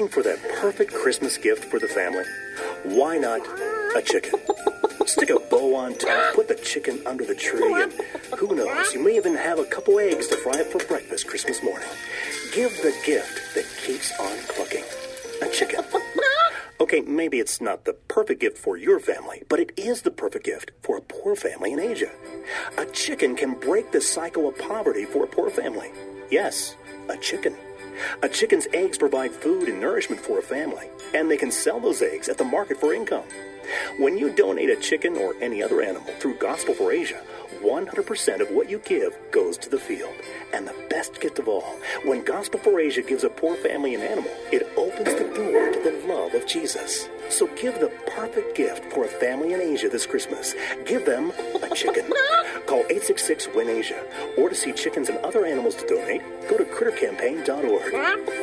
Looking for that perfect Christmas gift for the family? Why not a chicken? Stick a bow on top, put the chicken under the tree, and who knows, you may even have a couple eggs to fry up for breakfast Christmas morning. Give the gift that keeps on clucking. A chicken. Okay, maybe it's not the perfect gift for your family, but it is the perfect gift for a poor family in Asia. A chicken can break the cycle of poverty for a poor family. Yes, a chicken. A chicken's eggs provide food and nourishment for a family, and they can sell those eggs at the market for income. When you donate a chicken or any other animal through Gospel for Asia, 100% of what you give goes to the field. And the best gift of all, when Gospel for Asia gives a poor family an animal, it opens the door to the love of Jesus. So give the perfect gift for a family in Asia this Christmas. Give them a chicken. Call 866-WIN-ASIA. Or to see chickens and other animals to donate, go to crittercampaign.org.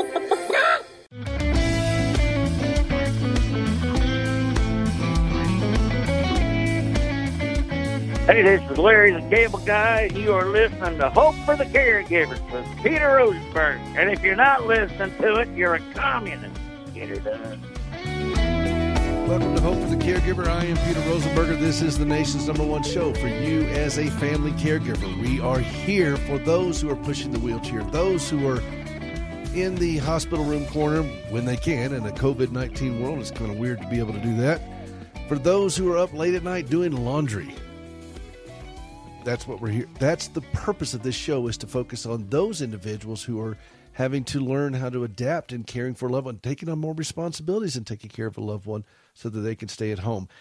Hey, this is Larry the Cable Guy, and you are listening to Hope for the Caregivers with Peter Rosenberg. And if you're not listening to it, you're a communist. Get it done. Welcome to Hope for the Caregiver. I am Peter Rosenberger. This is the nation's #1 show for you as a family caregiver. We are here for those who are pushing the wheelchair, those who are in the hospital room corner when they can. In a COVID-19 world, it's kind of weird to be able to do that. For those who are up late at night doing laundry. That's what we're here. That's the purpose of this show, is to focus on those individuals who are having to learn how to adapt in caring for a loved one, taking on more responsibilities and taking care of a loved one so that they can stay at home.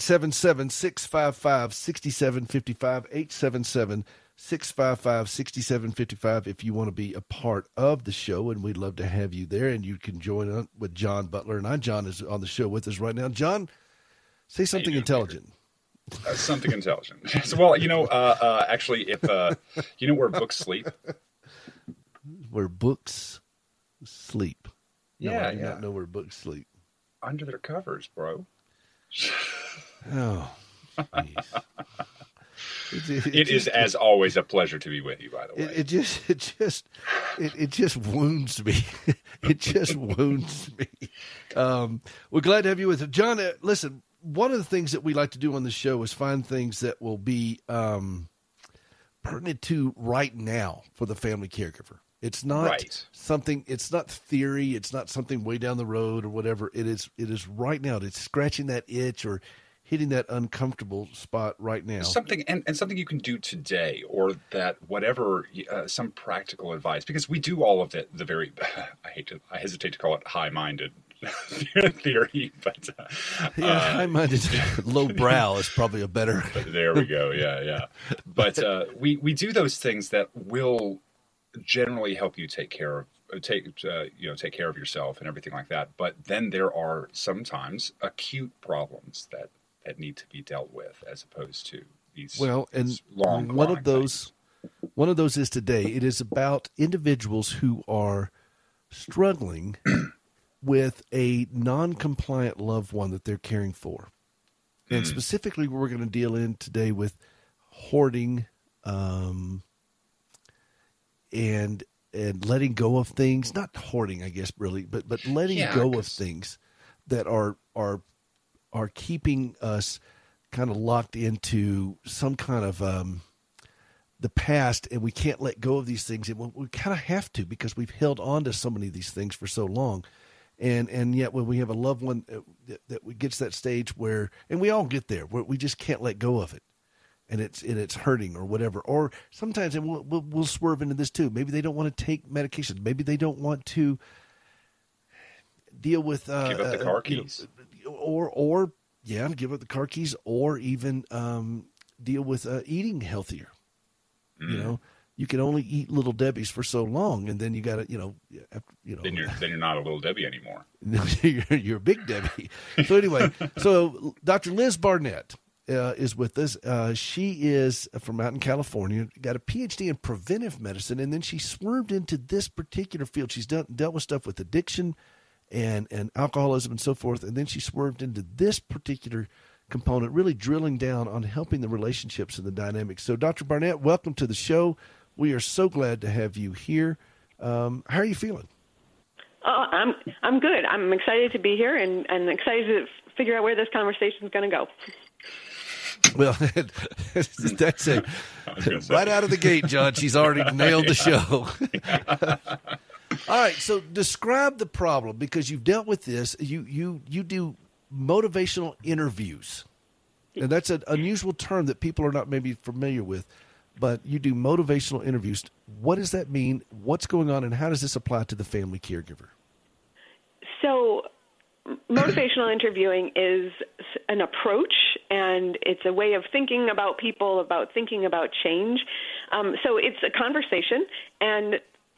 877-655-6755, 877-655-6755 if you want to be a part of the show, and we'd love to have you there. And you can join on with John Butler. And John is on the show with us right now. John, say something intelligent. Something intelligent. So, well, actually, if you know where books sleep, where books sleep. No, yeah, I do not know where books sleep. Under their covers, bro. Oh, it is, as always, a pleasure to be with you. By the way, it just wounds me. It just wounds me. We're glad to have you with us, John. Listen. One of the things that we like to do on the show is find things that will be pertinent to right now for the family caregiver. It's not something, it's not theory. It's not something way down the road or whatever. It is right now. It's scratching that itch or hitting that uncomfortable spot right now. Something and something you can do today, or that whatever, some practical advice, because we do all of the very, I hesitate to call it high-minded theory, but high-minded, low-brow is probably a better. There we go. Yeah. But we do those things that will generally help you take care of yourself and everything like that. But then there are sometimes acute problems that need to be dealt with, as opposed to these. Well, and long. One of those is today. It is about individuals who are struggling with a non-compliant loved one that they're caring for. And specifically, we're going to deal in today with hoarding and letting go of things. Not hoarding, I guess, really, but letting go of things that are keeping us kind of locked into some kind of the past, and we can't let go of these things. And we kind of have to, because we've held on to so many of these things for so long. And yet when we have a loved one that gets that stage where, and we all get there, where we just can't let go of it, and it's hurting or whatever. Or sometimes, and we'll swerve into this too, maybe they don't want to take medication. Maybe they don't want to deal with give up the car keys, or give up the car keys, or even deal with eating healthier. You can only eat Little Debbie's for so long, and then you got to, Then you're not a Little Debbie anymore. You're a Big Debbie. So anyway, Dr. Liz Barnett is with us. She is from out in California, got a PhD in preventive medicine, and then she swerved into this particular field. She's dealt with stuff with addiction and alcoholism and so forth, and then she swerved into this particular component, really drilling down on helping the relationships and the dynamics. So, Dr. Barnett, welcome to the show. We are so glad to have you here. How are you feeling? I'm good. I'm excited to be here and excited to figure out where this conversation is going to go. Well, that's it. Right out of the gate, John. She's already nailed the show. All right, so describe the problem, because you've dealt with this. You do motivational interviews, and that's an unusual term that people are not maybe familiar with, but you do motivational interviews. What does that mean? What's going on, and how does this apply to the family caregiver? So motivational interviewing is an approach, and it's a way of thinking about people, about thinking about change. So it's a conversation, and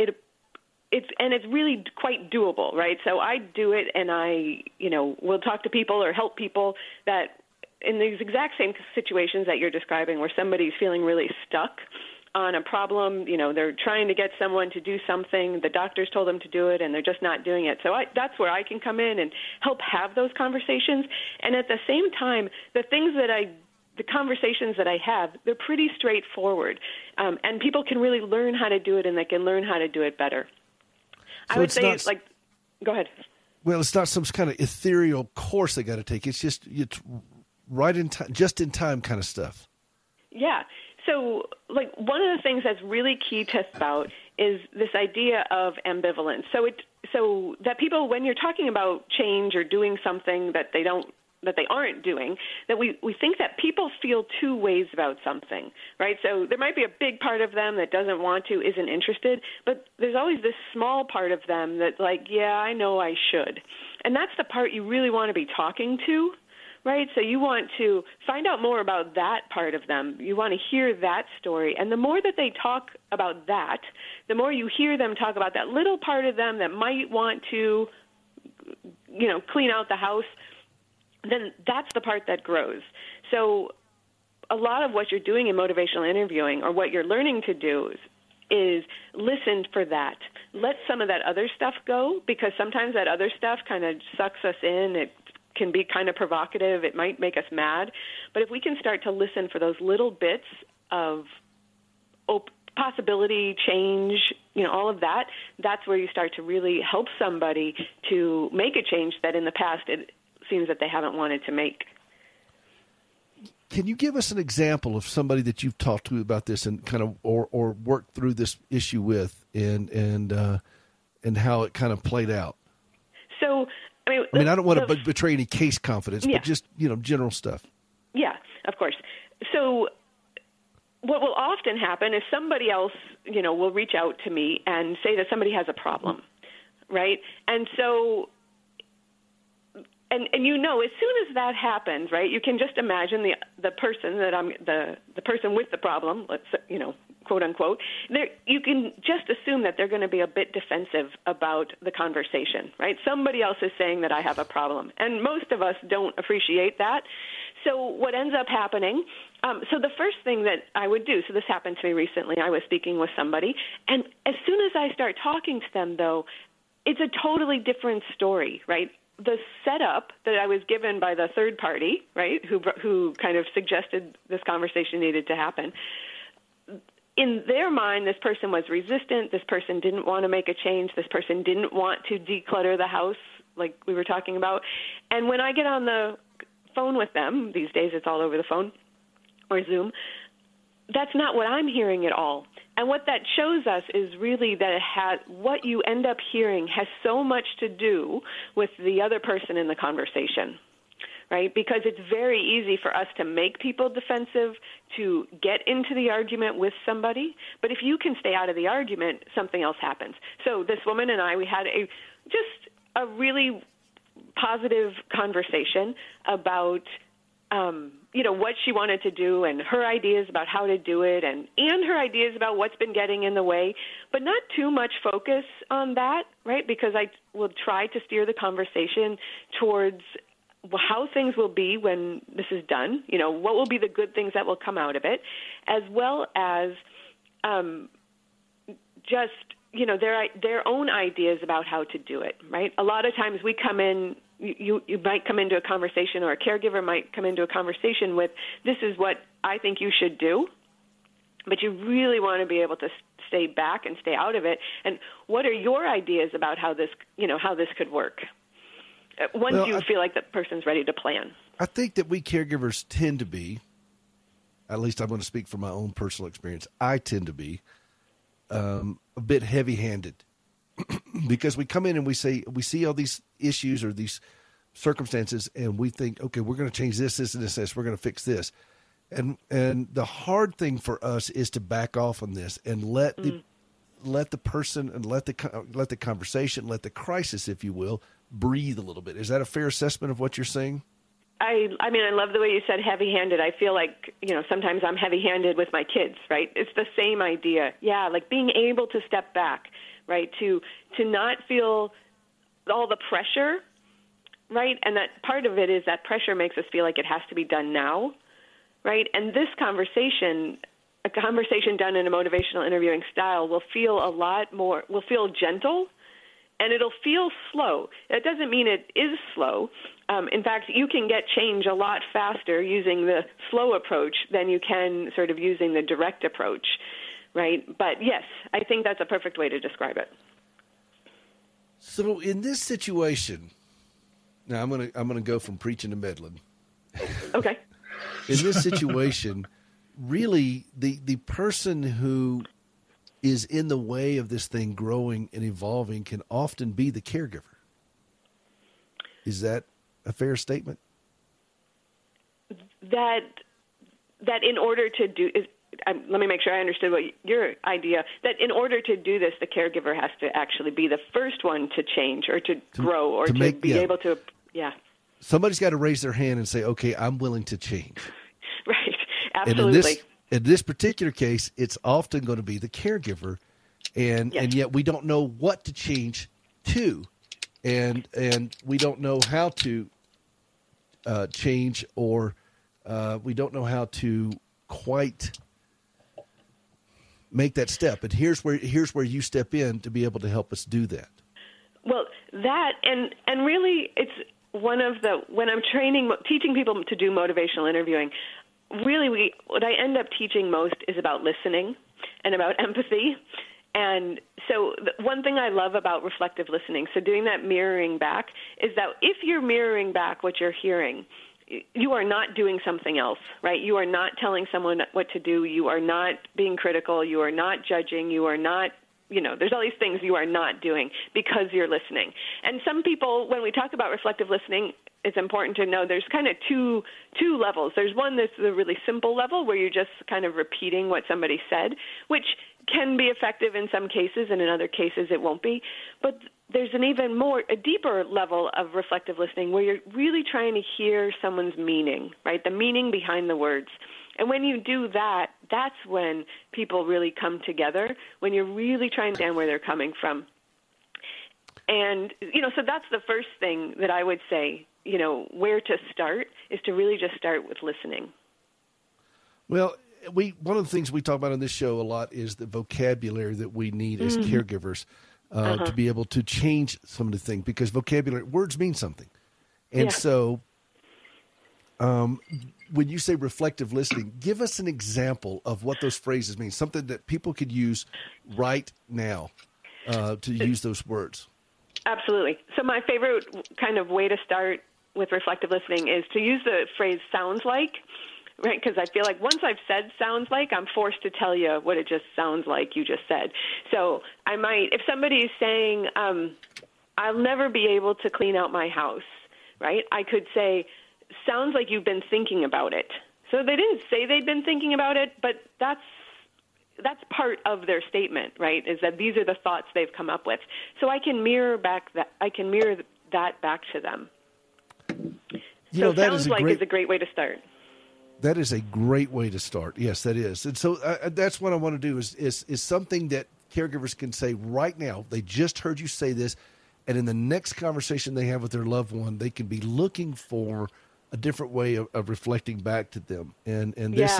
it's really quite doable, right? So I do it, and I will talk to people or help people that in these exact same situations that you're describing, where somebody's feeling really stuck on a problem. They're trying to get someone to do something. The doctors told them to do it, and they're just not doing it. So that's where I can come in and help have those conversations. And at the same time, the conversations that I have, they're pretty straightforward. And people can really learn how to do it, and they can learn how to do it better. So I would say, go ahead. Well, it's not some kind of ethereal course they got to take. It's right in time, just in time kind of stuff. Yeah. So, one of the things that's really key to about is this idea of ambivalence. So that people, when you're talking about change or doing something that they aren't doing, that we think that people feel two ways about something, right? So there might be a big part of them that doesn't want to, isn't interested, but there's always this small part of them that's like, yeah, I know I should. And that's the part you really want to be talking to, right? So you want to find out more about that part of them. You want to hear that story. And the more that they talk about that, the more you hear them talk about that little part of them that might want to, clean out the house, then that's the part that grows. So a lot of what you're doing in motivational interviewing, or what you're learning to do, is listen for that. Let some of that other stuff go, because sometimes that other stuff kind of sucks us in. It can be kind of provocative. It might make us mad. But if we can start to listen for those little bits of possibility, change, all of that, that's where you start to really help somebody to make a change that in the past it seems that they haven't wanted to make. Can you give us an example of somebody that you've talked to about this and kind of or worked through this issue with, and how it kind of played out? So, I don't want to betray any case confidence, but just general stuff. Yeah, of course. So what will often happen is somebody else, will reach out to me and say that somebody has a problem, right? And so. And as soon as that happens, right, you can just imagine the person that the person with the problem, let's quote unquote, you can just assume that they're going to be a bit defensive about the conversation, right? Somebody else is saying that I have a problem, and most of us don't appreciate that. So what ends up happening? So the first thing that I would do. So this happened to me recently. I was speaking with somebody, and as soon as I start talking to them, though, it's a totally different story, right? The setup that I was given by the third party, right, who kind of suggested this conversation needed to happen, in their mind, this person was resistant. This person didn't want to make a change. This person didn't want to declutter the house like we were talking about. And when I get on the phone with them, these days it's all over the phone or Zoom, that's not what I'm hearing at all. And what that shows us is really that what you end up hearing has so much to do with the other person in the conversation, right? Because it's very easy for us to make people defensive, to get into the argument with somebody. But if you can stay out of the argument, something else happens. So this woman and I, we had just a really positive conversation about what she wanted to do and her ideas about how to do it and her ideas about what's been getting in the way, but not too much focus on that, right? Because I will try to steer the conversation towards how things will be when this is done, what will be the good things that will come out of it, as well as just, their own ideas about how to do it, right? A lot of times we come in, you might come into a conversation, or a caregiver might come into a conversation with, this is what I think you should do. but you really want to be able to stay back and stay out of it. And what are your ideas about how this could work once you feel like the person's ready to plan? I think that we caregivers tend to be, at least I'm going to speak from my own personal experience, I tend to be a bit heavy-handed because we come in and we see all these issues or these circumstances, and we think, okay, we're going to change this, this, and this. We're going to fix this. And the hard thing for us is to back off on this and let the person and let the conversation, let the crisis, if you will, breathe a little bit. Is that a fair assessment of what you're saying? I mean, I love the way you said heavy-handed. I feel like, sometimes I'm heavy-handed with my kids, right? It's the same idea. Yeah, like being able to step back, right, to not feel all the pressure, right? And that part of it is that pressure makes us feel like it has to be done now, right? And this conversation, a conversation done in a motivational interviewing style, will feel will feel gentle, and it'll feel slow. That doesn't mean it is slow. In fact, you can get change a lot faster using the slow approach than you can sort of using the direct approach, right? But yes, I think that's a perfect way to describe it. So in this situation, now I'm gonna go from preaching to meddling. Okay. In this situation, really, the person who is in the way of this thing growing and evolving can often be the caregiver. Is that a fair statement? That in order to do, let me make sure I understood what your idea, that in order to do this, the caregiver has to actually be the first one to change or to grow or to be able to, Somebody's got to raise their hand and say, okay, I'm willing to change. Right, absolutely. And in this particular case, it's often going to be the caregiver, and yet we don't know what to change to, and we don't know how to change, or we don't know how to quite make that step. And here's where you step in to be able to help us do that. Well, that and really, it's one of when I'm teaching people to do motivational interviewing. Really, what I end up teaching most is about listening and about empathy. And so one thing I love about reflective listening, so doing that mirroring back, is that if you're mirroring back what you're hearing, you are not doing something else, right? You are not telling someone what to do. You are not being critical. You are not judging. You are not, there's all these things you are not doing because you're listening. And some people, when we talk about reflective listening, it's important to know there's kind of two levels. There's one that's the really simple level where you're just kind of repeating what somebody said, which can be effective in some cases, and in other cases it won't be. But there's a deeper level of reflective listening where you're really trying to hear someone's meaning, right? The meaning behind the words. And when you do that, that's when people really come together, when you're really trying to understand where they're coming from. And, so that's the first thing that I would say, where to start is to really just start with listening. Well, one of the things we talk about on this show a lot is the vocabulary that we need as caregivers to be able to change some of the things, because words mean something. And so when you say reflective listening, give us an example of what those phrases mean, something that people could use right now to use those words. Absolutely. So my favorite kind of way to start with reflective listening is to use the phrase sounds like, right? Because I feel like once I've said sounds like, I'm forced to tell you what it just sounds like you just said. So I might, if somebody is saying, I'll never be able to clean out my house, right? I could say, sounds like you've been thinking about it. So they didn't say they'd been thinking about it, but that's part of their statement, right? Is that these are the thoughts they've come up with. So I can mirror that back to them. So sounds like is a great way to start. That is a great way to start. Yes, that is. And so that's what I want to do is something that caregivers can say right now. They just heard you say this, and in the next conversation they have with their loved one, they can be looking for a different way of reflecting back to them. And this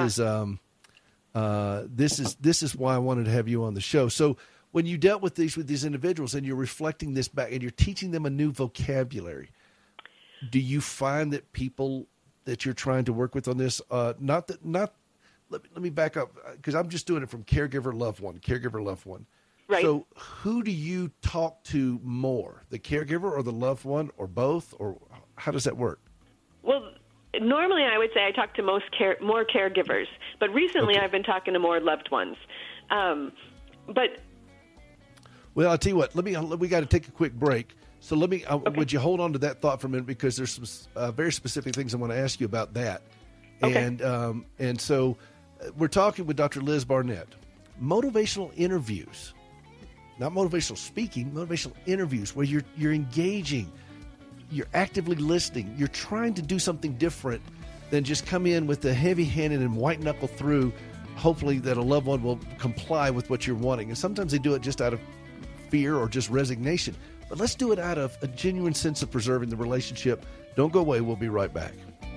is why I wanted to have you on the show. So when you dealt with these individuals and you're reflecting this back and you're teaching them a new vocabulary, do you find that people that you're trying to work with on this, let me back up because I'm just doing it from caregiver, loved one. Right. So who do you talk to more, the caregiver or the loved one or both, or how does that work? Well, normally I would say I talk to more caregivers, but recently I've been talking to more loved ones. But well, I'll tell you what. We got to take a quick break. So would you hold on to that thought for a minute because there's some very specific things I want to ask you about that. Okay. And so we're talking with Dr. Liz Barnett. Motivational interviews, not motivational speaking, motivational interviews where you're engaging, you're actively listening, you're trying to do something different than just come in with the heavy-handed and white-knuckle through, hopefully that a loved one will comply with what you're wanting. And sometimes they do it just out of fear or just resignation. But let's do it out of a genuine sense of preserving the relationship. Don't go away. We'll be right back.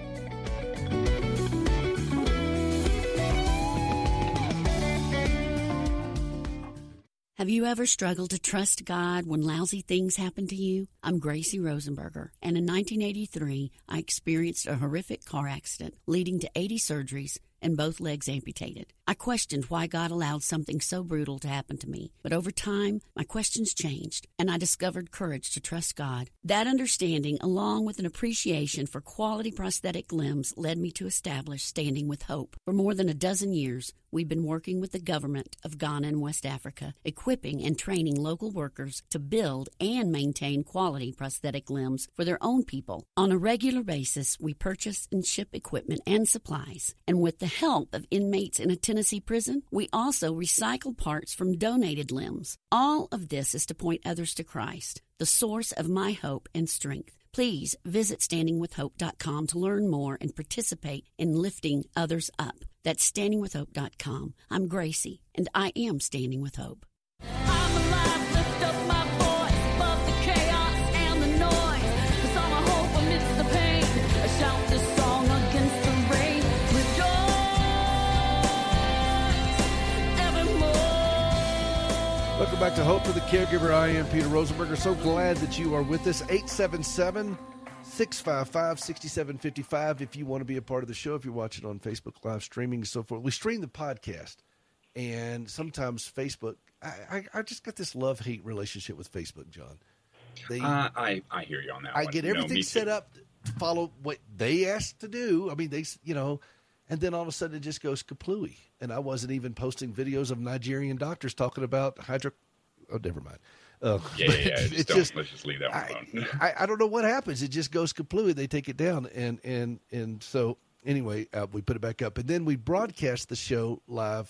Have you ever struggled to trust God when lousy things happen to you? I'm Gracie Rosenberger, and in 1983, I experienced a horrific car accident leading to 80 surgeries and both legs amputated. I questioned why God allowed something so brutal to happen to me. But over time, my questions changed, and I discovered courage to trust God. That understanding, along with an appreciation for quality prosthetic limbs, led me to establish Standing with Hope. For more than a dozen years, we've been working with the government of Ghana and West Africa, equipping and training local workers to build and maintain quality prosthetic limbs for their own people. On a regular basis, we purchase and ship equipment and supplies, and with the help of inmates in a Tennessee prison, we also recycle parts from donated limbs. All of this is to point others to Christ, the source of my hope and strength. Please visit standingwithhope.com to learn more and participate in lifting others up. That's standingwithhope.com. I'm Gracie, and I am Standing with Hope. I'm alive, lift up my voice above the chaos and the noise. 'Cause I'm a hope amidst the pain. I shout this song against the rain. Welcome back to Hope for the Caregiver. I am Peter Rosenberger. So glad that you are with us. 877-655-6755 if you want to be a part of the show, if you're watching on Facebook live streaming and so forth. We stream the podcast, and sometimes Facebook, I just got this love-hate relationship with Facebook, John. I hear you on that I one. get everything set up to follow what they asked to do. I mean, and then all of a sudden it just goes kaplooey. And I wasn't even posting videos of Nigerian doctors talking about oh, never mind. Let's just leave that one alone. I don't know what happens. It just goes kaplooey. They take it down. And so anyway, we put it back up. And then we broadcast the show live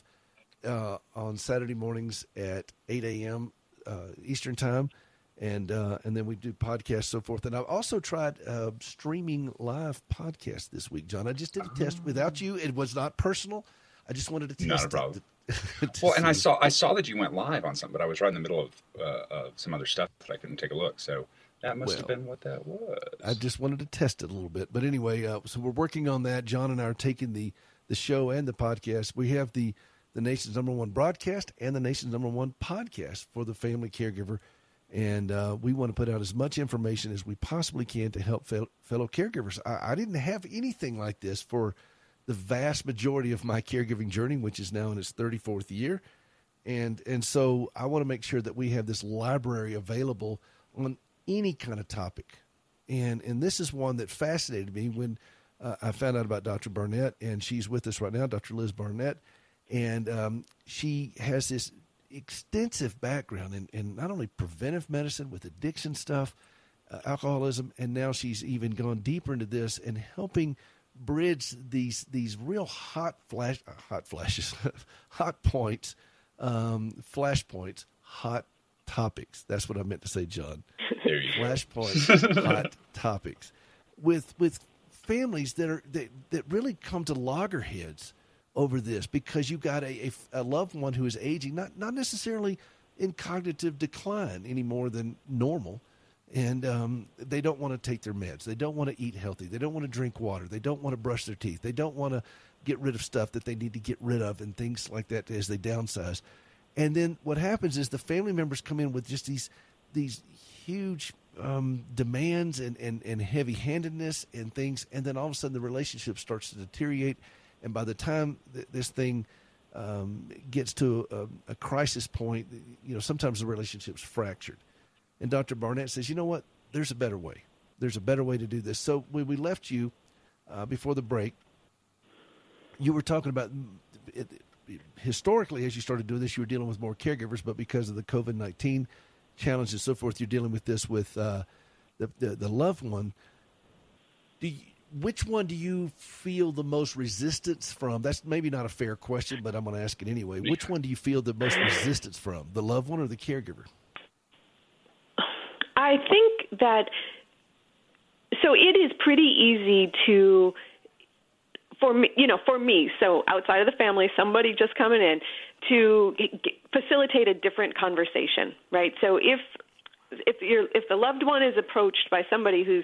on Saturday mornings at 8 a.m. Eastern time. And then we do podcasts, so forth. And I've also tried streaming live podcasts this week, John. I just did a test without you. It was not personal. I just wanted to test. Not a problem. Well, and I saw that you went live on something, but I was right in the middle of some other stuff that I couldn't take a look. So that must have been what that was. I just wanted to test it a little bit. But anyway, so we're working on that. John and I are taking the show and the podcast. We have the nation's #1 broadcast and the nation's #1 podcast for the family caregiver. And we want to put out as much information as we possibly can to help fellow caregivers. I didn't have anything like this for the vast majority of my caregiving journey, which is now in its 34th year. And so I want to make sure that we have this library available on any kind of topic. And this is one that fascinated me when I found out about Dr. Barnett, and she's with us right now, Dr. Liz Barnett. And she has this extensive background in not only preventive medicine with addiction stuff, alcoholism, and now she's even gone deeper into this and helping bridge these real hot flashes, hot points, flashpoints, hot topics. That's what I meant to say, John. There you Flashpoints, hot topics with families that really come to loggerheads over this because you've got a loved one who is aging, not necessarily in cognitive decline any more than normal, and they don't want to take their meds. They don't want to eat healthy. They don't want to drink water. They don't want to brush their teeth. They don't want to get rid of stuff that they need to get rid of and things like that as they downsize. And then what happens is the family members come in with just these huge demands and heavy-handedness and things, and then all of a sudden the relationship starts to deteriorate. And by the time this thing gets to a crisis point, sometimes the relationship's fractured. And Dr. Barnett says, you know what? There's a better way. There's a better way to do this. So when we left you before the break, you were talking about historically, as you started doing this, you were dealing with more caregivers, but because of the COVID-19 challenge and so forth, you're dealing with this with the loved one. Which one do you feel the most resistance from? That's maybe not a fair question, but I'm going to ask it anyway. Which one do you feel the most resistance from, the loved one or the caregiver? I think that, so it is pretty easy to, for me, so outside of the family, somebody just coming in to facilitate a different conversation, right? So if the loved one is approached by somebody who's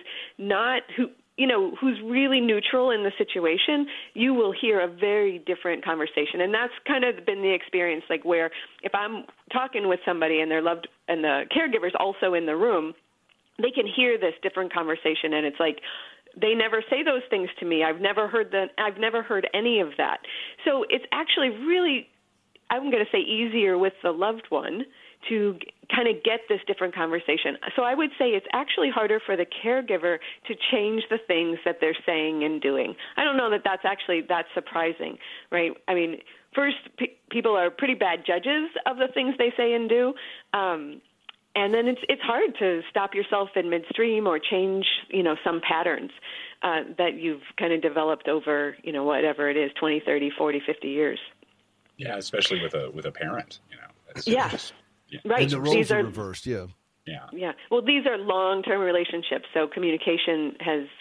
really neutral in the situation, you will hear a very different conversation. And that's kind of been the experience, like where if I'm talking with somebody and and the caregiver's also in the room, they can hear this different conversation, and it's like, they never say those things to me. I've never heard any of that. So it's actually really, I'm going to say, easier with the loved one to kind of get this different conversation. So I would say it's actually harder for the caregiver to change the things that they're saying and doing. I don't know that that's surprising, right? I mean, first, people are pretty bad judges of the things they say and do. And then it's hard to stop yourself in midstream or change, some patterns that you've kind of developed over, whatever it is, 20, 30, 40, 50 years. Yeah, especially with a parent, Yeah. Right. And the roles are reversed, yeah. Yeah. Yeah. Well, these are long-term relationships, so communication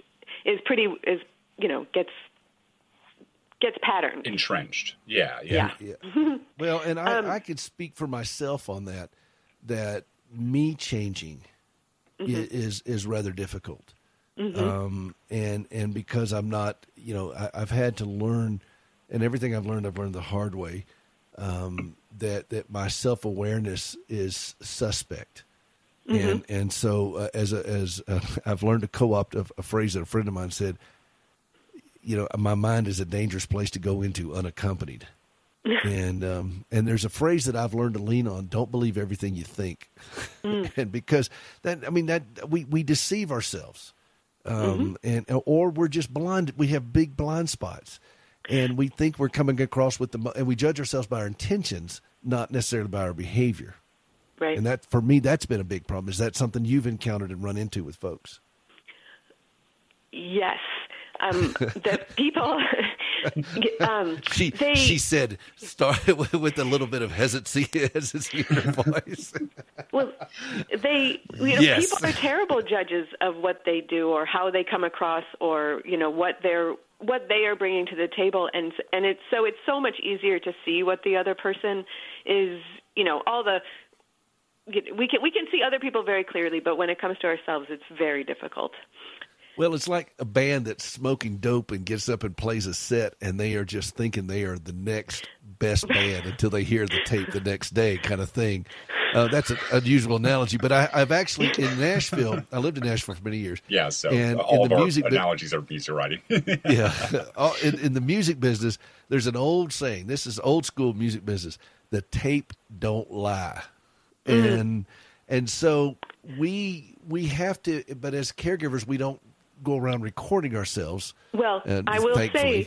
gets patterned. Entrenched. Yeah. Well, and I could speak for myself on that me changing is rather difficult. And because I'm not, I've had to learn, and everything I've learned the hard way, that my self-awareness is suspect. And so as I've learned to co-opt a phrase that a friend of mine said, my mind is a dangerous place to go into unaccompanied. And there's a phrase that I've learned to lean on: don't believe everything you think. And because we deceive ourselves, or we're just blind. We have big blind spots, and we think we're coming across and we judge ourselves by our intentions, not necessarily by our behavior. Right. And that, for me, that's been a big problem. Is that something you've encountered and run into with folks? Yes. The people, she said, started with a little bit of hesitancy in her voice. Well, yes. People are terrible judges of what they do or how they come across, or what they are bringing to the table, and it's so much easier to see what the other person is. We can see other people very clearly, but when it comes to ourselves, it's very difficult. Well, it's like a band that's smoking dope and gets up and plays a set, and they are just thinking they are the next best band until they hear the tape the next day, kind of thing. That's an unusual analogy, but I've actually, in Nashville, I lived in Nashville for many years. Yeah, so and all of our analogies are easy writing. Yeah. In the music business, there's an old saying, this is old school music business, the tape don't lie. And so we have to, but as caregivers, we don't go around recording ourselves. Well, I will say,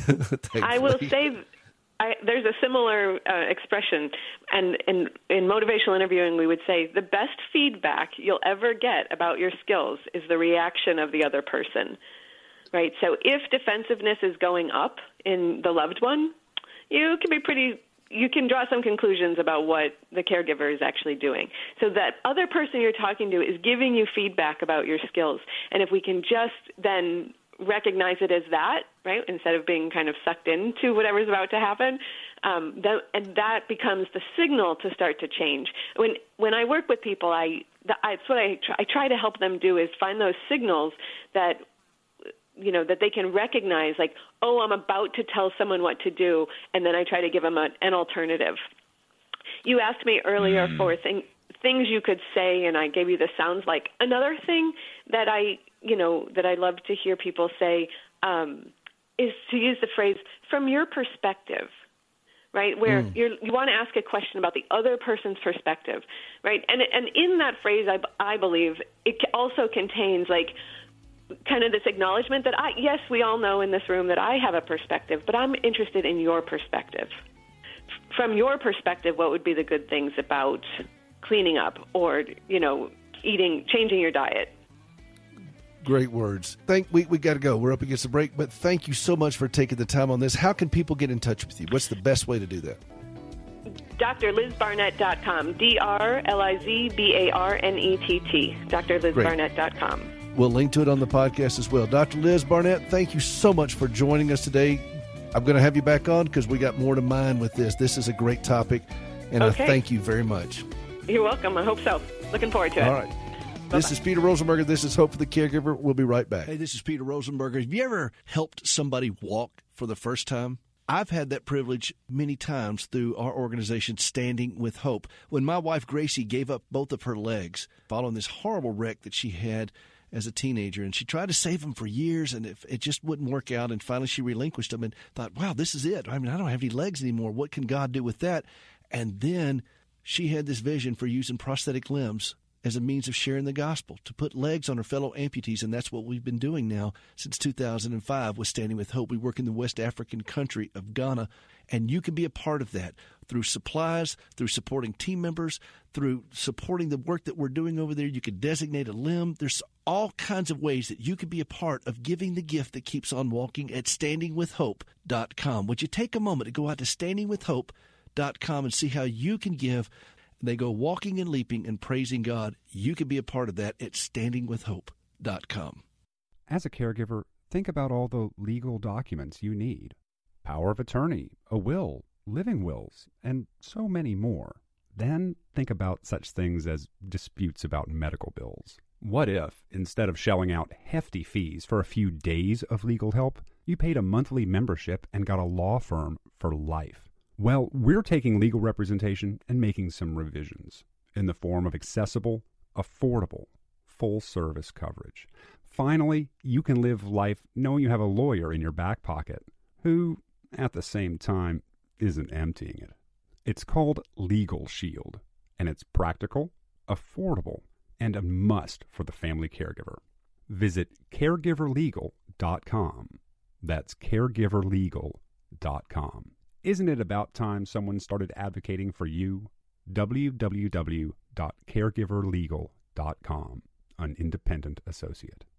there's a similar expression, and in motivational interviewing, we would say the best feedback you'll ever get about your skills is the reaction of the other person, right? So if defensiveness is going up in the loved one, you can draw some conclusions about what the caregiver is actually doing. So that other person you're talking to is giving you feedback about your skills. And if we can just then recognize it as that, right, instead of being kind of sucked into whatever's about to happen, and that becomes the signal to start to change. When I work with people, that's what I try to help them do, is find those signals that that they can recognize, like, oh, I'm about to tell someone what to do, and then I try to give them an alternative. You asked me earlier for things you could say, and I gave you the sounds like. Another thing that I love to hear people say is to use the phrase, from your perspective, right? Where you want to ask a question about the other person's perspective, right? And in that phrase, I believe it also contains like kind of this acknowledgement that yes, we all know in this room that I have a perspective, but I'm interested in your perspective. From your perspective, what would be the good things about cleaning up or, changing your diet? Great words. We got to go. We're up against the break, but thank you so much for taking the time on this. How can people get in touch with you? What's the best way to do that? drlizbarnett.com. DrLizbarnett. drlizbarnett.com. We'll link to it on the podcast as well. Dr. Liz Barnett, thank you so much for joining us today. I'm going to have you back on because we got more to mine with this. This is a great topic, and I thank you very much. You're welcome. I hope so. Looking forward to it. All right. Bye-bye. This is Peter Rosenberger. This is Hope for the Caregiver. We'll be right back. Hey, this is Peter Rosenberger. Have you ever helped somebody walk for the first time? I've had that privilege many times through our organization, Standing with Hope. When my wife, Gracie, gave up both of her legs following this horrible wreck that she had as a teenager, and she tried to save them for years, and it just wouldn't work out, and finally she relinquished them and thought, wow, this is it. I mean, I don't have any legs anymore. What can God do with that? And then she had this vision for using prosthetic limbs as a means of sharing the gospel, to put legs on her fellow amputees, and that's what we've been doing now since 2005 with Standing with Hope. We work in the West African country of Ghana, and you can be a part of that through supplies, through supporting team members, through supporting the work that we're doing over there. You could designate a limb. There's all kinds of ways that you can be a part of giving the gift that keeps on walking at standingwithhope.com. Would you take a moment to go out to standingwithhope.com and see how you can give? They go walking and leaping and praising God. You can be a part of that at standingwithhope.com. As a caregiver, think about all the legal documents you need. Power of attorney, a will, living wills, and so many more. Then think about such things as disputes about medical bills. What if, instead of shelling out hefty fees for a few days of legal help, you paid a monthly membership and got a law firm for life? Well, we're taking legal representation and making some revisions in the form of accessible, affordable, full-service coverage. Finally, you can live life knowing you have a lawyer in your back pocket who, at the same time, isn't emptying it. It's called Legal Shield, and it's practical, affordable, and a must for the family caregiver. Visit caregiverlegal.com. That's caregiverlegal.com. Isn't it about time someone started advocating for you? www.caregiverlegal.com, an independent associate.